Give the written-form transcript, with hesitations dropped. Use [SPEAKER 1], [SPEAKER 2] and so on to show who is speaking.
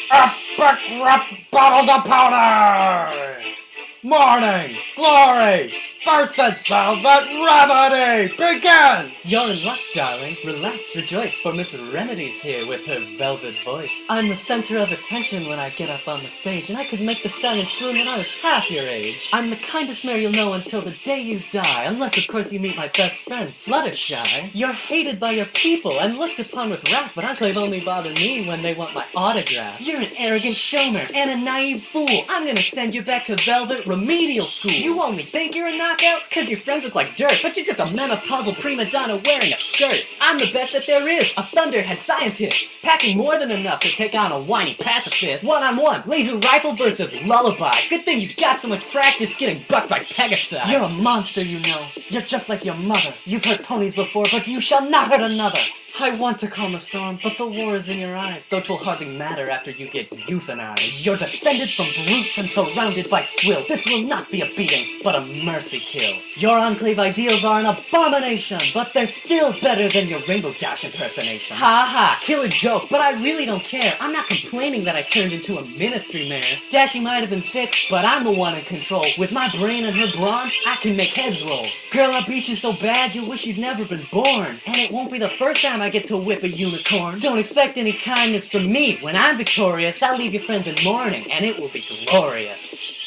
[SPEAKER 1] Epic bottles of powder! Morning Glory versus Velvet Remedy! Begin!
[SPEAKER 2] You're in luck, darling. Relax, rejoice, for Miss Remedy's here with her velvet voice. I'm the center of attention when I get up on the stage, and I could make the stallion swoon when I was half your age. I'm the kindest mare you'll know until the day you die, unless of course you meet my best friend, Fluttershy. You're hated by your people and looked upon with wrath, but Enclave only bother me when they want my autograph. You're an arrogant showman and a naive fool. I'm gonna send you back to Velvet Remedial School. You only think you're a knockout? Cause your friends look like dirt, but you're just a menopausal prima donna wearing a skirt. I'm the best that there is, a thunderhead scientist, packing more than enough to take on a whiny pacifist. One-on-one, laser rifle versus lullaby. Good thing you've got so much practice getting bucked by Pegasus. You're a monster, you know. You're just like your mother. You've hurt ponies before, but you shall not hurt another. I want to calm the storm, but the war is in your eyes, though 'twill hardly matter after you get euthanized. You're descended from brutes and surrounded by swill. This will not be a beating, but a mercy kill. Your Enclave ideals are an abomination, but they're still better than your Rainbow Dash impersonation. Ha ha, killer joke, but I really don't care. I'm not complaining that I turned into a ministry mare. Dashy might have been thick, but I'm the one in control. With my brain and her brawn, I can make heads roll. Girl, I beat you so bad you wish you'd never been born. And it won't be the first time I get to whip a unicorn. Don't expect any kindness from me. When I'm victorious, I'll leave your friends in mourning, and it will be glorious.